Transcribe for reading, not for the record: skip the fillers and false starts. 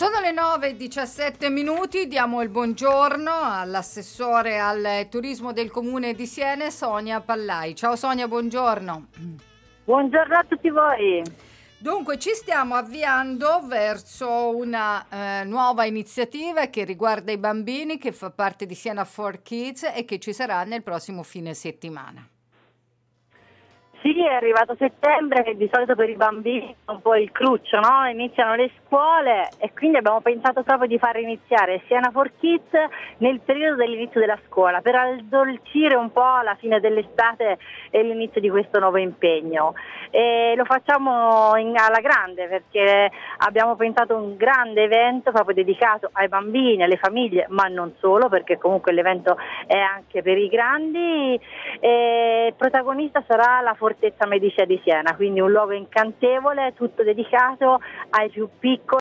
Sono le 9:17, diamo il buongiorno all'assessore al turismo del comune di Siena, Sonia Pallai. Ciao Sonia, buongiorno. Buongiorno a tutti voi. Dunque, ci stiamo avviando verso una nuova iniziativa che riguarda i bambini, che fa parte di Siena for Kids e che ci sarà nel prossimo fine settimana. Sì, è arrivato settembre, che di solito per i bambini è un po' il cruccio, no? Iniziano le scuole e quindi abbiamo pensato proprio di far iniziare Siena for Kids nel periodo dell'inizio della scuola, per addolcire un po' la fine dell'estate e l'inizio di questo nuovo impegno. E lo facciamo alla grande, perché abbiamo pensato un grande evento proprio dedicato ai bambini, alle famiglie, ma non solo, perché comunque l'evento è anche per i grandi. E il protagonista sarà la Fortezza Medicea di Siena, quindi un luogo incantevole, tutto dedicato ai più piccoli